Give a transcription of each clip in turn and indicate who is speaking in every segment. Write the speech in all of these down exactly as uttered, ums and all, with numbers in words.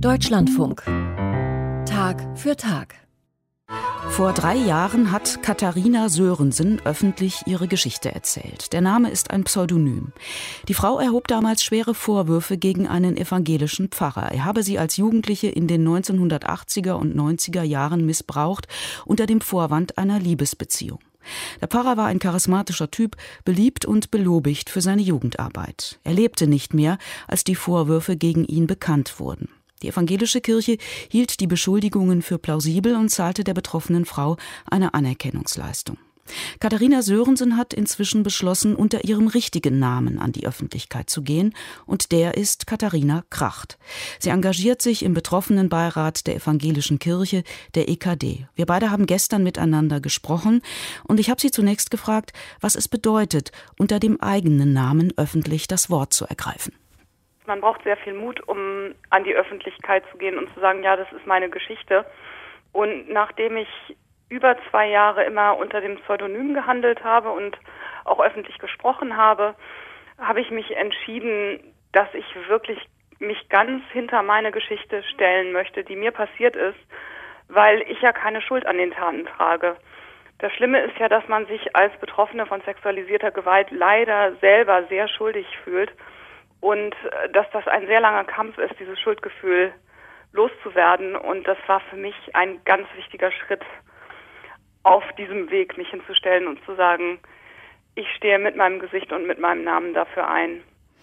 Speaker 1: Deutschlandfunk. Tag für Tag.
Speaker 2: Vor drei Jahren hat Katharina Sörensen öffentlich ihre Geschichte erzählt. Der Name ist ein Pseudonym. Die Frau erhob damals schwere Vorwürfe gegen einen evangelischen Pfarrer. Er habe sie als Jugendliche in den neunzehnhundertachtziger und neunziger Jahren missbraucht, unter dem Vorwand einer Liebesbeziehung. Der Pfarrer war ein charismatischer Typ, beliebt und belobigt für seine Jugendarbeit. Er lebte nicht mehr, als die Vorwürfe gegen ihn bekannt wurden. Die evangelische Kirche hielt die Beschuldigungen für plausibel und zahlte der betroffenen Frau eine Anerkennungsleistung. Katharina Sörensen hat inzwischen beschlossen, unter ihrem richtigen Namen an die Öffentlichkeit zu gehen, und der ist Katharina Kracht. Sie engagiert sich im Betroffenenbeirat der evangelischen Kirche, der E K D. Wir beide haben gestern miteinander gesprochen und ich habe sie zunächst gefragt, was es bedeutet, unter dem eigenen Namen öffentlich das Wort zu ergreifen.
Speaker 3: Man braucht sehr viel Mut, um an die Öffentlichkeit zu gehen und zu sagen, ja, das ist meine Geschichte. Und nachdem ich über zwei Jahre immer unter dem Pseudonym gehandelt habe und auch öffentlich gesprochen habe, habe ich mich entschieden, dass ich wirklich mich ganz hinter meine Geschichte stellen möchte, die mir passiert ist, weil ich ja keine Schuld an den Taten trage. Das Schlimme ist ja, dass man sich als Betroffene von sexualisierter Gewalt leider selber sehr schuldig fühlt und dass das ein sehr langer Kampf ist, dieses Schuldgefühl loszuwerden. Und das war für mich ein ganz wichtiger Schritt auf diesem Weg, mich hinzustellen und zu sagen, ich stehe mit meinem Gesicht und mit meinem Namen dafür ein.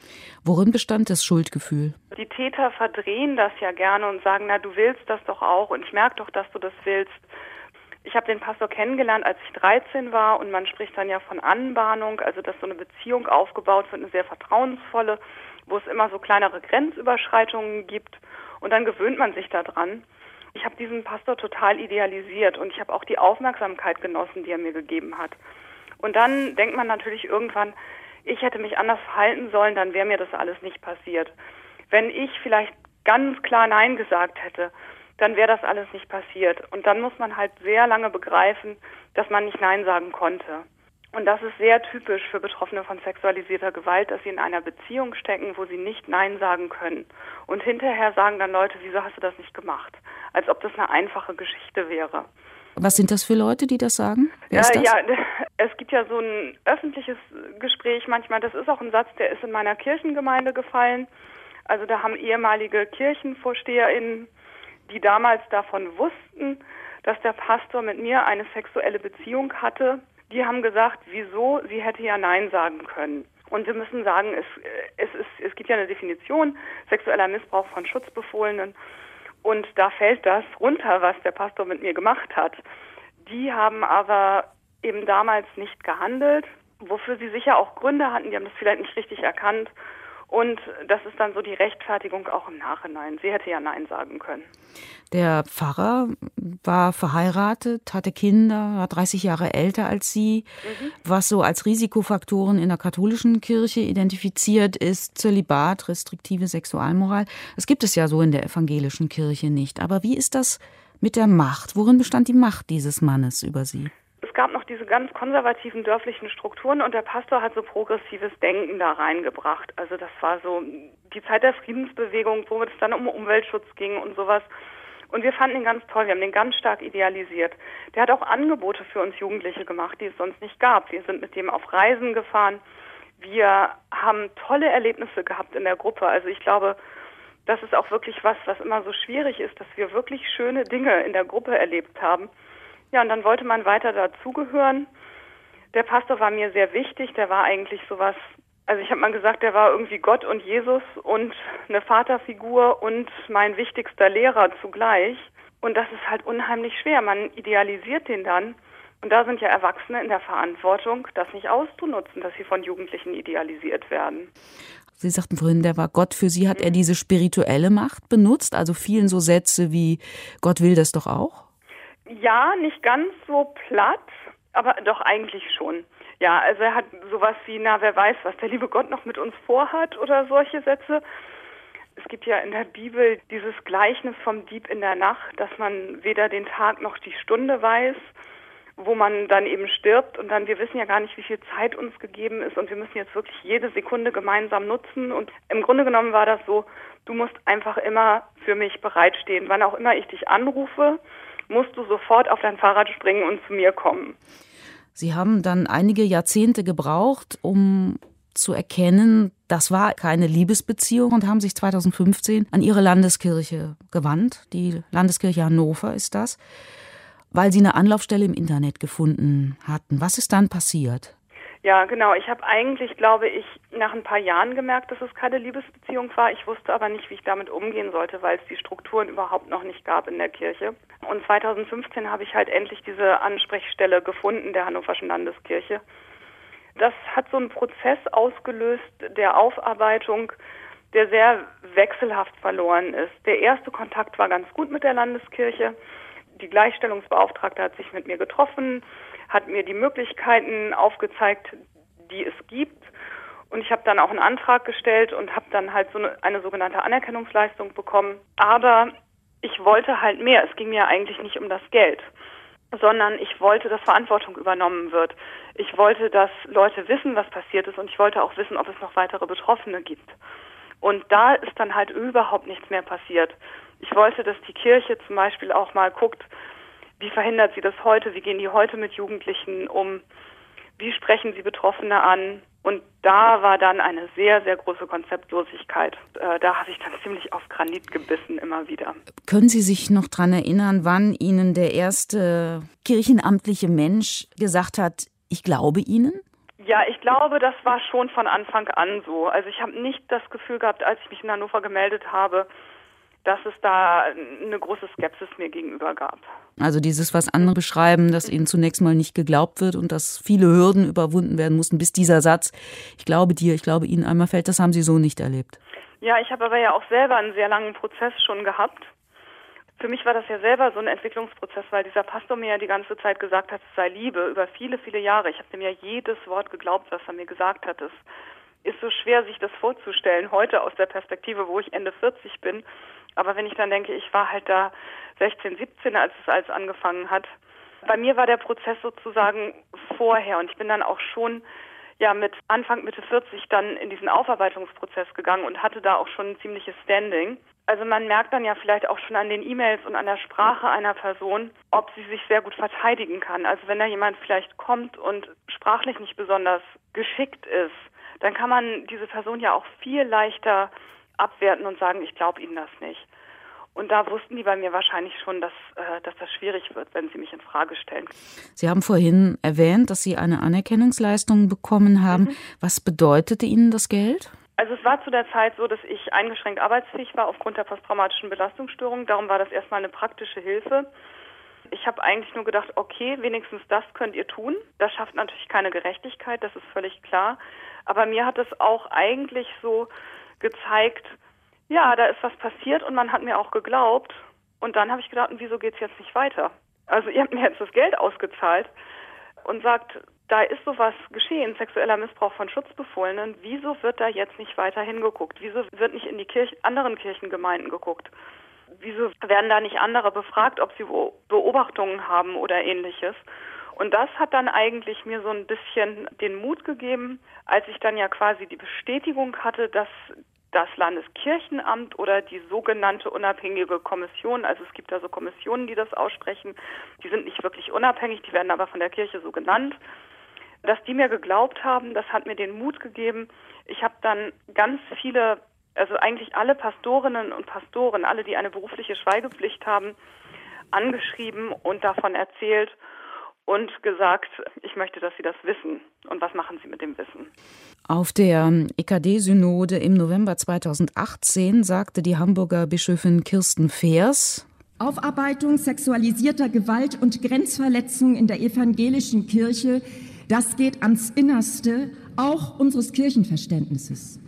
Speaker 2: Worin bestand das Schuldgefühl?
Speaker 3: Die Täter verdrehen das ja gerne und sagen, na, du willst das doch auch und ich merke doch, dass du das willst. Ich habe den Pastor kennengelernt, als ich dreizehn war, und man spricht dann ja von Anbahnung, also dass so eine Beziehung aufgebaut wird, eine sehr vertrauensvolle, wo es immer so kleinere Grenzüberschreitungen gibt, und dann gewöhnt man sich daran. Ich habe diesen Pastor total idealisiert und ich habe auch die Aufmerksamkeit genossen, die er mir gegeben hat. Und dann denkt man natürlich irgendwann, ich hätte mich anders verhalten sollen, dann wäre mir das alles nicht passiert. Wenn ich vielleicht ganz klar Nein gesagt hätte, dann wäre das alles nicht passiert. Und dann muss man halt sehr lange begreifen, dass man nicht Nein sagen konnte. Und das ist sehr typisch für Betroffene von sexualisierter Gewalt, dass sie in einer Beziehung stecken, wo sie nicht Nein sagen können. Und hinterher sagen dann Leute, wieso hast du das nicht gemacht? Als ob das eine einfache Geschichte wäre.
Speaker 2: Was sind das für Leute, die das sagen? Wer
Speaker 3: Ja,
Speaker 2: ist das?
Speaker 3: ja, es gibt ja so ein öffentliches Gespräch manchmal. Das ist auch ein Satz, der ist in meiner Kirchengemeinde gefallen. Also da haben ehemalige KirchenvorsteherInnen, die damals davon wussten, dass der Pastor mit mir eine sexuelle Beziehung hatte, die haben gesagt, wieso, sie hätte ja Nein sagen können. Und wir müssen sagen, es, es, ist, es gibt ja eine Definition, sexueller Missbrauch von Schutzbefohlenen. Und da fällt das runter, was der Pastor mit mir gemacht hat. Die haben aber eben damals nicht gehandelt, wofür sie sicher auch Gründe hatten, die haben das vielleicht nicht richtig erkannt. Und das ist dann so die Rechtfertigung auch im Nachhinein. Sie hätte ja Nein sagen können.
Speaker 2: Der Pfarrer war verheiratet, hatte Kinder, war dreißig Jahre älter als Sie. Mhm. Was so als Risikofaktoren in der katholischen Kirche identifiziert ist, Zölibat, restriktive Sexualmoral. Das gibt es ja so in der evangelischen Kirche nicht. Aber wie ist das mit der Macht? Worin bestand die Macht dieses Mannes über Sie?
Speaker 3: Es gab noch diese ganz konservativen dörflichen Strukturen und der Pastor hat so progressives Denken da reingebracht. Also das war so die Zeit der Friedensbewegung, wo es dann um Umweltschutz ging und sowas. Und wir fanden ihn ganz toll, wir haben den ganz stark idealisiert. Der hat auch Angebote für uns Jugendliche gemacht, die es sonst nicht gab. Wir sind mit dem auf Reisen gefahren. Wir haben tolle Erlebnisse gehabt in der Gruppe. Also ich glaube, das ist auch wirklich was, was immer so schwierig ist, dass wir wirklich schöne Dinge in der Gruppe erlebt haben. Ja, und dann wollte man weiter dazugehören. Der Pastor war mir sehr wichtig, der war eigentlich sowas, also ich habe mal gesagt, der war irgendwie Gott und Jesus und eine Vaterfigur und mein wichtigster Lehrer zugleich. Und das ist halt unheimlich schwer, man idealisiert den dann. Und da sind ja Erwachsene in der Verantwortung, das nicht auszunutzen, dass sie von Jugendlichen idealisiert werden.
Speaker 2: Sie sagten vorhin, der war Gott. Für Sie hat er diese spirituelle Macht benutzt? Also fielen so Sätze wie, Gott will das doch auch?
Speaker 3: Ja, nicht ganz so platt, aber doch eigentlich schon. Ja, also er hat sowas wie, na, wer weiß, was der liebe Gott noch mit uns vorhat oder solche Sätze. Es gibt ja in der Bibel dieses Gleichnis vom Dieb in der Nacht, dass man weder den Tag noch die Stunde weiß, wo man dann eben stirbt und dann, wir wissen ja gar nicht, wie viel Zeit uns gegeben ist und wir müssen jetzt wirklich jede Sekunde gemeinsam nutzen. Und im Grunde genommen war das so, du musst einfach immer für mich bereitstehen. Wann auch immer ich dich anrufe, musst du sofort auf dein Fahrrad springen und zu mir kommen.
Speaker 2: Sie haben dann einige Jahrzehnte gebraucht, um zu erkennen, das war keine Liebesbeziehung und haben sich zweitausendfünfzehn an Ihre Landeskirche gewandt. Die Landeskirche Hannover ist das, weil Sie eine Anlaufstelle im Internet gefunden hatten. Was ist dann passiert?
Speaker 3: Ja, genau. Ich habe eigentlich, glaube ich, nach ein paar Jahren gemerkt, dass es keine Liebesbeziehung war. Ich wusste aber nicht, wie ich damit umgehen sollte, weil es die Strukturen überhaupt noch nicht gab in der Kirche. Und zweitausendfünfzehn habe ich halt endlich diese Ansprechstelle gefunden der Hannoverschen Landeskirche. Das hat so einen Prozess ausgelöst der Aufarbeitung, der sehr wechselhaft verloren ist. Der erste Kontakt war ganz gut mit der Landeskirche. Die Gleichstellungsbeauftragte hat sich mit mir getroffen, hat mir die Möglichkeiten aufgezeigt, die es gibt. Und ich habe dann auch einen Antrag gestellt und habe dann halt so eine, eine sogenannte Anerkennungsleistung bekommen. Aber ich wollte halt mehr. Es ging mir eigentlich nicht um das Geld, sondern ich wollte, dass Verantwortung übernommen wird. Ich wollte, dass Leute wissen, was passiert ist und ich wollte auch wissen, ob es noch weitere Betroffene gibt. Und da ist dann halt überhaupt nichts mehr passiert. Ich wollte, dass die Kirche zum Beispiel auch mal guckt, wie verhindert sie das heute, wie gehen die heute mit Jugendlichen um, wie sprechen sie Betroffene an. Und da war dann eine sehr, sehr große Konzeptlosigkeit. Äh, da habe ich dann ziemlich auf Granit gebissen immer wieder.
Speaker 2: Können Sie sich noch daran erinnern, wann Ihnen der erste kirchenamtliche Mensch gesagt hat, ich glaube Ihnen?
Speaker 3: Ja, ich glaube, das war schon von Anfang an so. Also ich habe nicht das Gefühl gehabt, als ich mich in Hannover gemeldet habe, dass es da eine große Skepsis mir gegenüber gab.
Speaker 2: Also dieses, was andere beschreiben, dass ihnen zunächst mal nicht geglaubt wird und dass viele Hürden überwunden werden mussten, bis dieser Satz, ich glaube dir, ich glaube Ihnen einmal fällt, das haben Sie so nicht erlebt.
Speaker 3: Ja, ich habe aber ja auch selber einen sehr langen Prozess schon gehabt. Für mich war das ja selber so ein Entwicklungsprozess, weil dieser Pastor mir ja die ganze Zeit gesagt hat, es sei Liebe, über viele, viele Jahre. Ich habe dem ja jedes Wort geglaubt, was er mir gesagt hat. Es ist so schwer, sich das vorzustellen, heute aus der Perspektive, wo ich Ende vierzig bin. Aber wenn ich dann denke, ich war halt da sechzehn, siebzehn, als es alles angefangen hat. Bei mir war der Prozess sozusagen vorher und ich bin dann auch schon ja mit Anfang, Mitte vierzig dann in diesen Aufarbeitungsprozess gegangen und hatte da auch schon ein ziemliches Standing. Also man merkt dann ja vielleicht auch schon an den E-Mails und an der Sprache einer Person, ob sie sich sehr gut verteidigen kann. Also wenn da jemand vielleicht kommt und sprachlich nicht besonders geschickt ist, dann kann man diese Person ja auch viel leichter abwerten und sagen, ich glaube Ihnen das nicht. Und da wussten die bei mir wahrscheinlich schon, dass, äh, dass das schwierig wird, wenn sie mich in Frage stellen.
Speaker 2: Sie haben vorhin erwähnt, dass Sie eine Anerkennungsleistung bekommen haben. Mhm. Was bedeutete Ihnen das Geld?
Speaker 3: Also es war zu der Zeit so, dass ich eingeschränkt arbeitsfähig war aufgrund der posttraumatischen Belastungsstörung. Darum war das erstmal eine praktische Hilfe. Ich habe eigentlich nur gedacht, okay, wenigstens das könnt ihr tun. Das schafft natürlich keine Gerechtigkeit, das ist völlig klar. Aber mir hat es auch eigentlich so gezeigt, ja, da ist was passiert und man hat mir auch geglaubt. Und dann habe ich gedacht, und wieso geht's jetzt nicht weiter? Also ihr habt mir jetzt das Geld ausgezahlt und sagt, da ist sowas geschehen, sexueller Missbrauch von Schutzbefohlenen. Wieso wird da jetzt nicht weiter hingeguckt? Wieso wird nicht in die Kirchen, anderen Kirchengemeinden geguckt? Wieso werden da nicht andere befragt, ob sie Beobachtungen haben oder Ähnliches? Und das hat dann eigentlich mir so ein bisschen den Mut gegeben, als ich dann ja quasi die Bestätigung hatte, dass das Landeskirchenamt oder die sogenannte unabhängige Kommission, also es gibt da so Kommissionen, die das aussprechen, die sind nicht wirklich unabhängig, die werden aber von der Kirche so genannt, dass die mir geglaubt haben, das hat mir den Mut gegeben. Ich habe dann ganz viele, also eigentlich alle Pastorinnen und Pastoren, alle, die eine berufliche Schweigepflicht haben, angeschrieben und davon erzählt und gesagt, ich möchte, dass Sie das wissen. Und was machen Sie mit dem Wissen?
Speaker 2: Auf der E K D-Synode im November zweitausendachtzehn sagte die Hamburger Bischöfin Kirsten Feers:
Speaker 4: Aufarbeitung sexualisierter Gewalt und Grenzverletzung in der evangelischen Kirche, das geht ans Innerste auch unseres Kirchenverständnisses.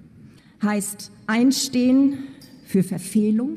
Speaker 4: Heißt einstehen für Verfehlung,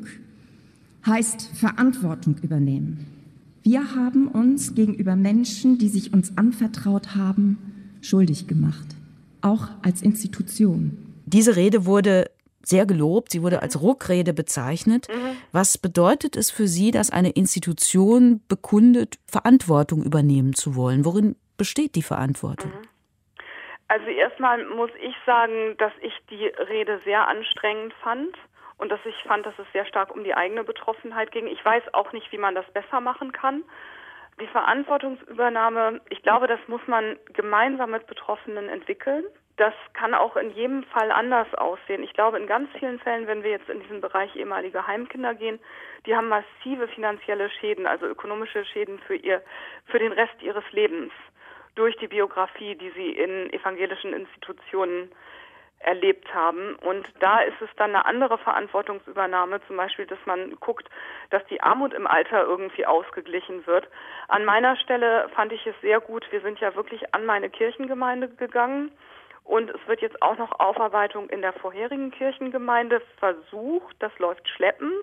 Speaker 4: heißt Verantwortung übernehmen. Wir haben uns gegenüber Menschen, die sich uns anvertraut haben, schuldig gemacht, auch als Institution.
Speaker 2: Diese Rede wurde sehr gelobt. Sie wurde als Ruckrede bezeichnet. Mhm. Was bedeutet es für Sie, dass eine Institution bekundet, Verantwortung übernehmen zu wollen? Worin besteht die Verantwortung?
Speaker 3: Mhm. Also erstmal muss ich sagen, dass ich die Rede sehr anstrengend fand und dass ich fand, dass es sehr stark um die eigene Betroffenheit ging. Ich weiß auch nicht, wie man das besser machen kann. Die Verantwortungsübernahme, ich glaube, das muss man gemeinsam mit Betroffenen entwickeln. Das kann auch in jedem Fall anders aussehen. Ich glaube, in ganz vielen Fällen, wenn wir jetzt in diesen Bereich ehemalige Heimkinder gehen, die haben massive finanzielle Schäden, also ökonomische Schäden für ihr, für den Rest ihres Lebens durch die Biografie, die sie in evangelischen Institutionen erlebt haben. Und da ist es dann eine andere Verantwortungsübernahme, zum Beispiel, dass man guckt, dass die Armut im Alter irgendwie ausgeglichen wird. An meiner Stelle fand ich es sehr gut. Wir sind ja wirklich an meine Kirchengemeinde gegangen und es wird jetzt auch noch Aufarbeitung in der vorherigen Kirchengemeinde versucht. Das läuft schleppend,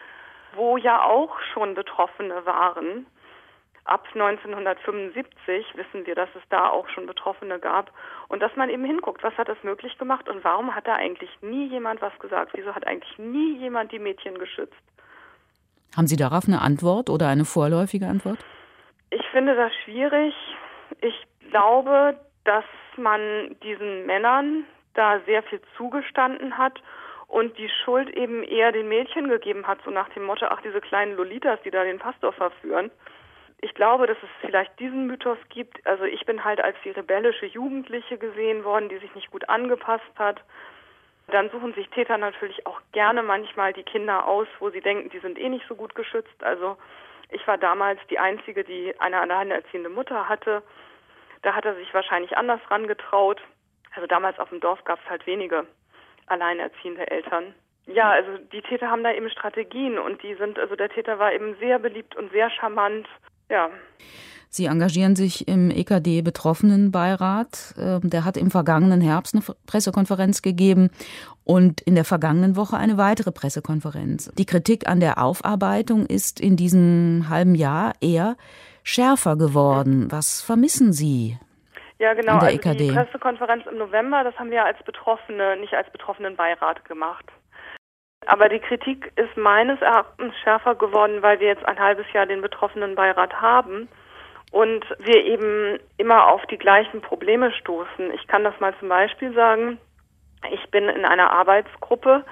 Speaker 3: wo ja auch schon Betroffene waren. Ab neunzehnhundertfünfundsiebzig wissen wir, dass es da auch schon Betroffene gab und dass man eben hinguckt, was hat das möglich gemacht und warum hat da eigentlich nie jemand was gesagt? Wieso hat eigentlich nie jemand die Mädchen geschützt?
Speaker 2: Haben Sie darauf eine Antwort oder eine vorläufige Antwort?
Speaker 3: Ich finde das schwierig. Ich glaube, dass man diesen Männern da sehr viel zugestanden hat und die Schuld eben eher den Mädchen gegeben hat, so nach dem Motto, ach, diese kleinen Lolitas, die da den Pastor verführen. Ich glaube, dass es vielleicht diesen Mythos gibt. Also ich bin halt als die rebellische Jugendliche gesehen worden, die sich nicht gut angepasst hat. Dann suchen sich Täter natürlich auch gerne manchmal die Kinder aus, wo sie denken, die sind eh nicht so gut geschützt. Also ich war damals die Einzige, die eine alleinerziehende Mutter hatte. Da hat er sich wahrscheinlich anders rangetraut. Also damals auf dem Dorf gab es halt wenige alleinerziehende Eltern. Ja, also die Täter haben da eben Strategien und die sind, also der Täter war eben sehr beliebt und sehr charmant. Ja.
Speaker 2: Sie engagieren sich im E K D-Betroffenenbeirat. Der hat im vergangenen Herbst eine Pressekonferenz gegeben und in der vergangenen Woche eine weitere Pressekonferenz. Die Kritik an der Aufarbeitung ist in diesem halben Jahr eher schärfer geworden. Was vermissen Sie?
Speaker 3: Ja, genau.
Speaker 2: An der
Speaker 3: also
Speaker 2: E K D?
Speaker 3: Die Pressekonferenz im November, das haben wir als Betroffene, nicht als Betroffenenbeirat gemacht. Aber die Kritik ist meines Erachtens schärfer geworden, weil wir jetzt ein halbes Jahr den Betroffenenbeirat haben und wir eben immer auf die gleichen Probleme stoßen. Ich kann das mal zum Beispiel sagen. Ich bin in einer Arbeitsgruppe,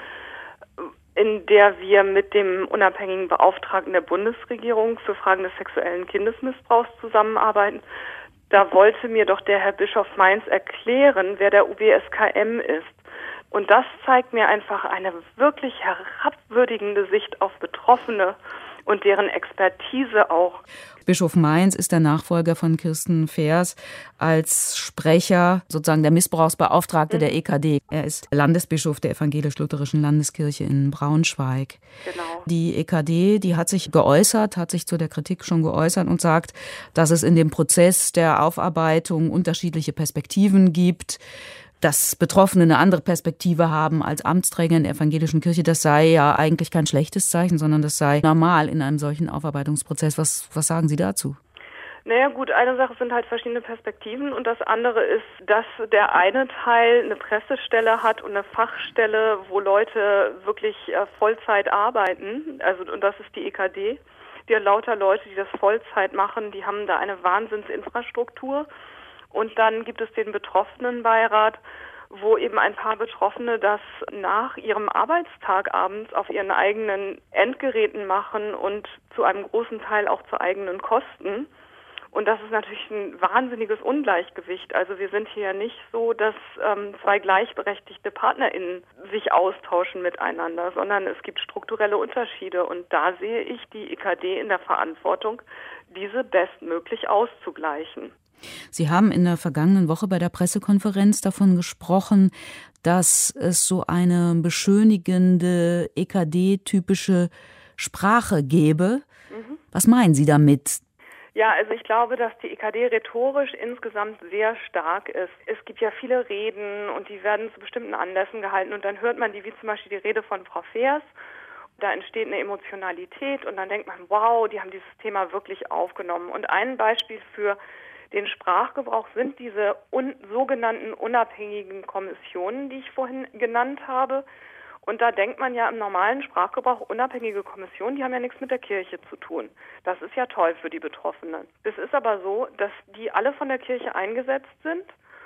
Speaker 3: in der wir mit dem unabhängigen Beauftragten der Bundesregierung für Fragen des sexuellen Kindesmissbrauchs zusammenarbeiten. Da wollte mir doch der Herr Bischof Mainz erklären, wer der U B S K M ist. Und das zeigt mir einfach eine wirklich herabwürdigende Sicht auf Betroffene und deren Expertise auch.
Speaker 2: Bischof Mainz ist der Nachfolger von Kirsten Feers als Sprecher, sozusagen der Missbrauchsbeauftragte mhm. der E K D. Er ist Landesbischof der Evangelisch-Lutherischen Landeskirche in Braunschweig.
Speaker 3: Genau.
Speaker 2: Die E K D, die hat sich geäußert, hat sich zu der Kritik schon geäußert und sagt, dass es in dem Prozess der Aufarbeitung unterschiedliche Perspektiven gibt, dass Betroffene eine andere Perspektive haben als Amtsträger in der evangelischen Kirche, das sei ja eigentlich kein schlechtes Zeichen, sondern das sei normal in einem solchen Aufarbeitungsprozess. Was, was sagen Sie dazu?
Speaker 3: Naja gut, eine Sache sind halt verschiedene Perspektiven und das andere ist, dass der eine Teil eine Pressestelle hat und eine Fachstelle, wo Leute wirklich äh, Vollzeit arbeiten, also und das ist die E K D. Die hat lauter Leute, die das Vollzeit machen, die haben da eine Wahnsinnsinfrastruktur. Und dann gibt es den Betroffenenbeirat, wo eben ein paar Betroffene das nach ihrem Arbeitstag abends auf ihren eigenen Endgeräten machen und zu einem großen Teil auch zu eigenen Kosten. Und das ist natürlich ein wahnsinniges Ungleichgewicht. Also wir sind hier nicht so, dass ähm, zwei gleichberechtigte PartnerInnen sich austauschen miteinander, sondern es gibt strukturelle Unterschiede. Und da sehe ich die E K D in der Verantwortung, diese bestmöglich auszugleichen.
Speaker 2: Sie haben in der vergangenen Woche bei der Pressekonferenz davon gesprochen, dass es so eine beschönigende E K D-typische Sprache gäbe. Mhm. Was meinen Sie damit?
Speaker 3: Ja, also ich glaube, dass die E K D rhetorisch insgesamt sehr stark ist. Es gibt ja viele Reden und die werden zu bestimmten Anlässen gehalten und dann hört man die, wie zum Beispiel die Rede von Frau Feers. Da entsteht eine Emotionalität und dann denkt man, wow, die haben dieses Thema wirklich aufgenommen. Und ein Beispiel für den Sprachgebrauch sind diese un- sogenannten unabhängigen Kommissionen, die ich vorhin genannt habe. Und da denkt man ja im normalen Sprachgebrauch, unabhängige Kommissionen, die haben ja nichts mit der Kirche zu tun. Das ist ja toll für die Betroffenen. Es ist aber so, dass die alle von der Kirche eingesetzt sind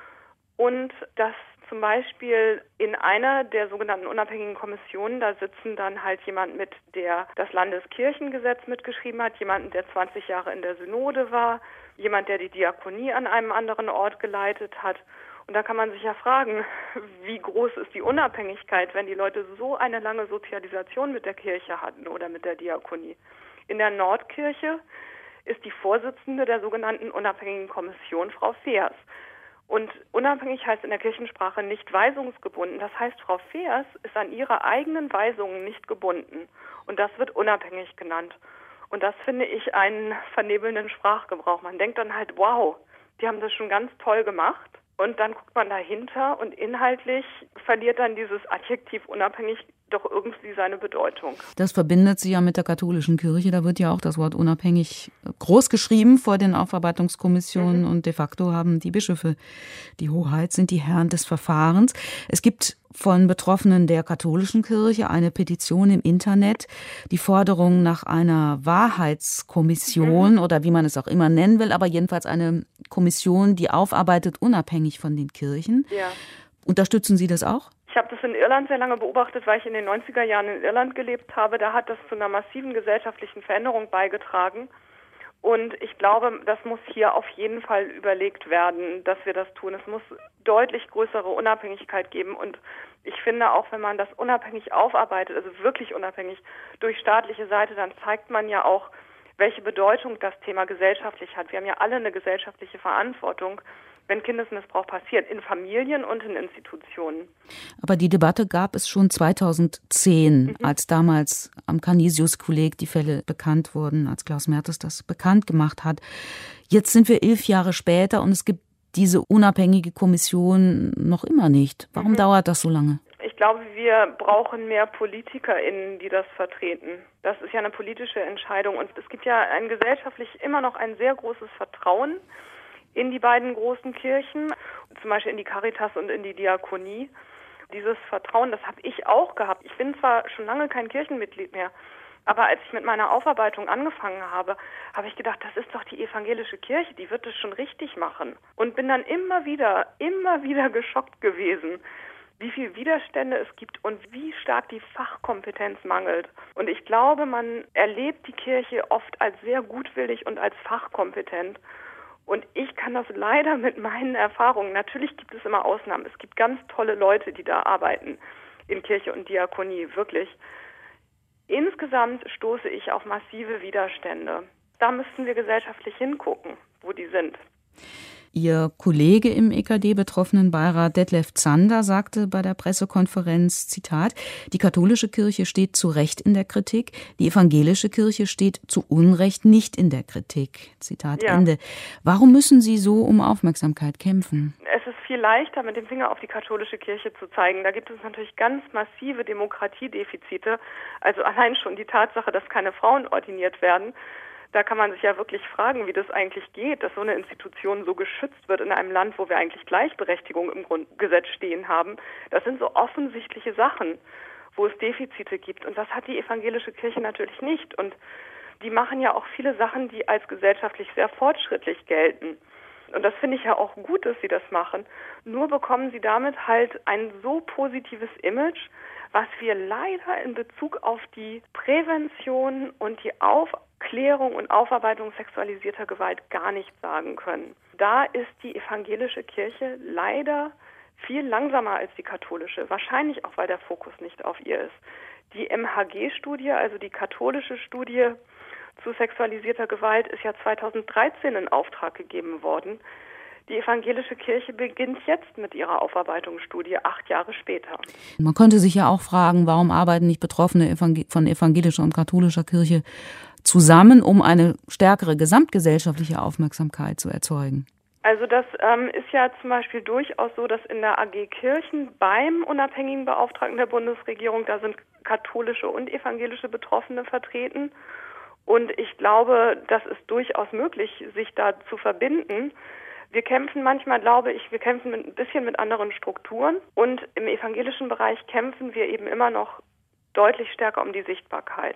Speaker 3: und dass zum Beispiel in einer der sogenannten unabhängigen Kommissionen, da sitzen dann halt jemand mit, der das Landeskirchengesetz mitgeschrieben hat, jemand, der zwanzig Jahre in der Synode war, jemand, der die Diakonie an einem anderen Ort geleitet hat. Und da kann man sich ja fragen, wie groß ist die Unabhängigkeit, wenn die Leute so eine lange Sozialisation mit der Kirche hatten oder mit der Diakonie. In der Nordkirche ist die Vorsitzende der sogenannten unabhängigen Kommission Frau Feers. Und unabhängig heißt in der Kirchensprache nicht weisungsgebunden. Das heißt, Frau Feers ist an ihre eigenen Weisungen nicht gebunden. Und das wird unabhängig genannt. Und das finde ich einen vernebelnden Sprachgebrauch. Man denkt dann halt, wow, die haben das schon ganz toll gemacht. Und dann guckt man dahinter und inhaltlich verliert dann dieses Adjektiv unabhängig doch irgendwie seine Bedeutung.
Speaker 2: Das verbindet sie ja mit der katholischen Kirche. Da wird ja auch das Wort unabhängig groß geschrieben vor den Aufarbeitungskommissionen. Mhm. Und de facto haben die Bischöfe die Hoheit, sind die Herren des Verfahrens. Es gibt von Betroffenen der katholischen Kirche eine Petition im Internet, die Forderung nach einer Wahrheitskommission, mhm, oder wie man es auch immer nennen will, aber jedenfalls eine Kommission, die aufarbeitet, unabhängig von den Kirchen.
Speaker 3: Ja.
Speaker 2: Unterstützen Sie das auch?
Speaker 3: Ich habe das in Irland sehr lange beobachtet, weil ich in den neunziger Jahren in Irland gelebt habe. Da hat das zu einer massiven gesellschaftlichen Veränderung beigetragen. Und ich glaube, das muss hier auf jeden Fall überlegt werden, dass wir das tun. Es muss deutlich größere Unabhängigkeit geben. Und ich finde auch, wenn man das unabhängig aufarbeitet, also wirklich unabhängig durch staatliche Seite, dann zeigt man ja auch, welche Bedeutung das Thema gesellschaftlich hat. Wir haben ja alle eine gesellschaftliche Verantwortung, wenn Kindesmissbrauch passiert, in Familien und in Institutionen.
Speaker 2: Aber die Debatte gab es schon zweitausendzehn, mhm, als damals am Canisius-Kolleg die Fälle bekannt wurden, als Klaus Mertes das bekannt gemacht hat. Jetzt sind wir elf Jahre später und es gibt diese unabhängige Kommission noch immer nicht. Warum mhm. dauert das so lange?
Speaker 3: Ich glaube, wir brauchen mehr PolitikerInnen, die das vertreten. Das ist ja eine politische Entscheidung. Und es gibt ja ein gesellschaftlich immer noch ein sehr großes Vertrauen in die beiden großen Kirchen, zum Beispiel in die Caritas und in die Diakonie. Dieses Vertrauen, das habe ich auch gehabt. Ich bin zwar schon lange kein Kirchenmitglied mehr, aber als ich mit meiner Aufarbeitung angefangen habe, habe ich gedacht, das ist doch die evangelische Kirche, die wird es schon richtig machen. Und bin dann immer wieder, immer wieder geschockt gewesen, wie viel Widerstände es gibt und wie stark die Fachkompetenz mangelt. Und ich glaube, man erlebt die Kirche oft als sehr gutwillig und als fachkompetent. Und ich kann das leider mit meinen Erfahrungen, natürlich gibt es immer Ausnahmen, es gibt ganz tolle Leute, die da arbeiten in Kirche und Diakonie, wirklich. Insgesamt stoße ich auf massive Widerstände. Da müssten wir gesellschaftlich hingucken, wo die sind.
Speaker 2: Ihr Kollege im E K D-Betroffenenbeirat Detlef Zander sagte bei der Pressekonferenz, Zitat, die katholische Kirche steht zu Recht in der Kritik, die evangelische Kirche steht zu Unrecht nicht in der Kritik. Zitat ja. Ende. Warum müssen Sie so um Aufmerksamkeit kämpfen?
Speaker 3: Es ist viel leichter, mit dem Finger auf die katholische Kirche zu zeigen. Da gibt es natürlich ganz massive Demokratiedefizite. Also allein schon die Tatsache, dass keine Frauen ordiniert werden. Da kann man sich ja wirklich fragen, wie das eigentlich geht, dass so eine Institution so geschützt wird in einem Land, wo wir eigentlich Gleichberechtigung im Grundgesetz stehen haben. Das sind so offensichtliche Sachen, wo es Defizite gibt. Und das hat die evangelische Kirche natürlich nicht. Und die machen ja auch viele Sachen, die als gesellschaftlich sehr fortschrittlich gelten. Und das finde ich ja auch gut, dass sie das machen. Nur bekommen sie damit halt ein so positives Image, was wir leider in Bezug auf die Prävention und die Aufklärung und Aufarbeitung sexualisierter Gewalt gar nicht sagen können. Da ist die evangelische Kirche leider viel langsamer als die katholische, wahrscheinlich auch, weil der Fokus nicht auf ihr ist. Die M H G-Studie, also die katholische Studie zu sexualisierter Gewalt, ist ja zweitausenddreizehn in Auftrag gegeben worden. Die evangelische Kirche beginnt jetzt mit ihrer Aufarbeitungsstudie, acht Jahre später.
Speaker 2: Man könnte sich ja auch fragen, warum arbeiten nicht Betroffene von evangelischer und katholischer Kirche zusammen, um eine stärkere gesamtgesellschaftliche Aufmerksamkeit zu erzeugen?
Speaker 3: Also das ähm, ist ja zum Beispiel durchaus so, dass in der A G Kirchen beim unabhängigen Beauftragten der Bundesregierung, da sind katholische und evangelische Betroffene vertreten. Und ich glaube, das ist durchaus möglich, sich da zu verbinden. Wir kämpfen manchmal, glaube ich, wir kämpfen mit, ein bisschen mit anderen Strukturen. Und im evangelischen Bereich kämpfen wir eben immer noch deutlich stärker um die Sichtbarkeit.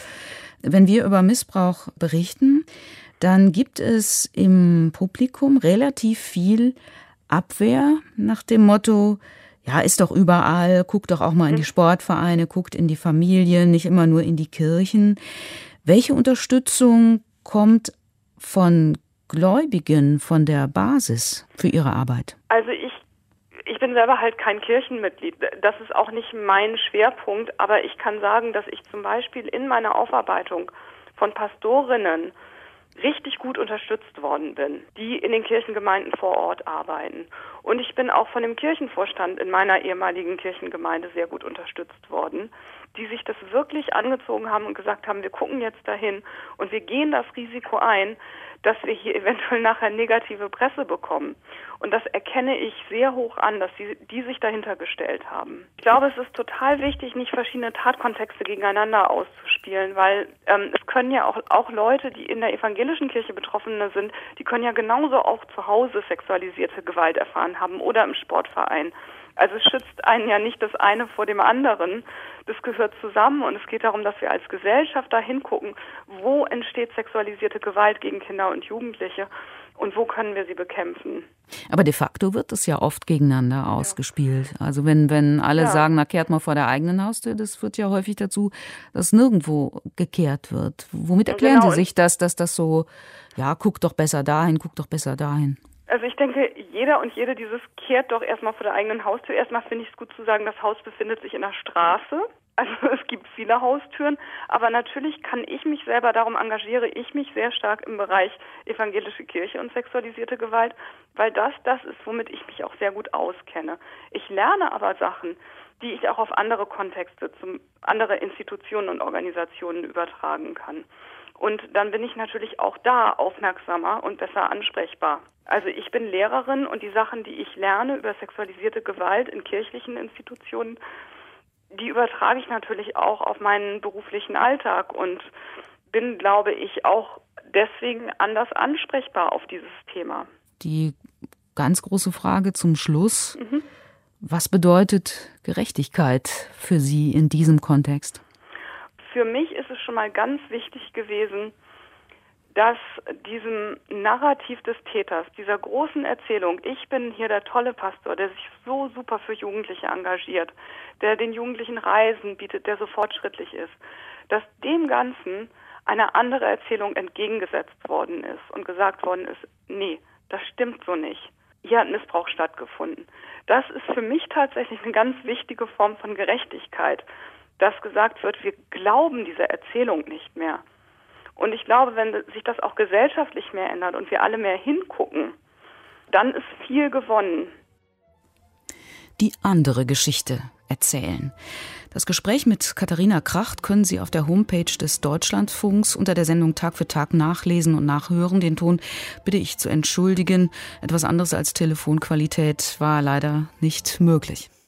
Speaker 2: Wenn wir über Missbrauch berichten, dann gibt es im Publikum relativ viel Abwehr nach dem Motto, ja, ist doch überall, guckt doch auch mal in die Sportvereine, guckt in die Familien, nicht immer nur in die Kirchen. Welche Unterstützung kommt von Gläubigen, von der Basis für ihre Arbeit?
Speaker 3: Also ich, ich bin selber halt kein Kirchenmitglied. Das ist auch nicht mein Schwerpunkt, aber ich kann sagen, dass ich zum Beispiel in meiner Aufarbeitung von Pastorinnen richtig gut unterstützt worden bin, die in den Kirchengemeinden vor Ort arbeiten. Und ich bin auch von dem Kirchenvorstand in meiner ehemaligen Kirchengemeinde sehr gut unterstützt worden, die sich das wirklich angezogen haben und gesagt haben, wir gucken jetzt dahin und wir gehen das Risiko ein, dass wir hier eventuell nachher negative Presse bekommen. Und das erkenne ich sehr hoch an, dass die, die sich dahinter gestellt haben. Ich glaube, es ist total wichtig, nicht verschiedene Tatkontexte gegeneinander auszuspielen, weil ähm, es können ja auch, auch Leute, die in der evangelischen Kirche Betroffene sind, die können ja genauso auch zu Hause sexualisierte Gewalt erfahren haben oder im Sportverein. Also es schützt einen ja nicht das eine vor dem anderen. Das gehört zusammen und es geht darum, dass wir als Gesellschaft da hingucken, wo entsteht sexualisierte Gewalt gegen Kinder und Jugendliche und wo können wir sie bekämpfen.
Speaker 2: Aber de facto wird es ja oft gegeneinander ausgespielt. Also wenn, wenn alle
Speaker 3: ja.
Speaker 2: sagen, na kehrt mal vor der eigenen Haustür, das führt ja häufig dazu, dass nirgendwo gekehrt wird. Womit erklären
Speaker 3: genau.
Speaker 2: Sie sich das, dass das so, ja, guck doch besser dahin, guck doch besser dahin?
Speaker 3: Also ich denke, jeder und jede dieses kehrt doch erstmal vor der eigenen Haustür. Erstmal finde ich es gut zu sagen, das Haus befindet sich in der Straße. Also es gibt viele Haustüren. Aber natürlich kann ich mich selber, darum engagiere ich mich sehr stark im Bereich evangelische Kirche und sexualisierte Gewalt, weil das das ist, womit ich mich auch sehr gut auskenne. Ich lerne aber Sachen, die ich auch auf andere Kontexte, zum andere Institutionen und Organisationen übertragen kann. Und dann bin ich natürlich auch da aufmerksamer und besser ansprechbar. Also ich bin Lehrerin und die Sachen, die ich lerne über sexualisierte Gewalt in kirchlichen Institutionen, die übertrage ich natürlich auch auf meinen beruflichen Alltag und bin, glaube ich, auch deswegen anders ansprechbar auf dieses Thema.
Speaker 2: Die ganz große Frage zum Schluss.
Speaker 3: Mhm.
Speaker 2: Was bedeutet Gerechtigkeit für Sie in diesem Kontext?
Speaker 3: Für mich ist es schon mal ganz wichtig gewesen, dass diesem Narrativ des Täters, dieser großen Erzählung, ich bin hier der tolle Pastor, der sich so super für Jugendliche engagiert, der den Jugendlichen Reisen bietet, der so fortschrittlich ist, dass dem Ganzen eine andere Erzählung entgegengesetzt worden ist und gesagt worden ist, nee, das stimmt so nicht. Hier hat Missbrauch stattgefunden. Das ist für mich tatsächlich eine ganz wichtige Form von Gerechtigkeit, dass gesagt wird, wir glauben dieser Erzählung nicht mehr. Und ich glaube, wenn sich das auch gesellschaftlich mehr ändert und wir alle mehr hingucken, dann ist viel gewonnen.
Speaker 2: Die andere Geschichte erzählen. Das Gespräch mit Katharina Kracht können Sie auf der Homepage des Deutschlandfunks unter der Sendung Tag für Tag nachlesen und nachhören. Den Ton bitte ich zu entschuldigen. Etwas anderes als Telefonqualität war leider nicht möglich.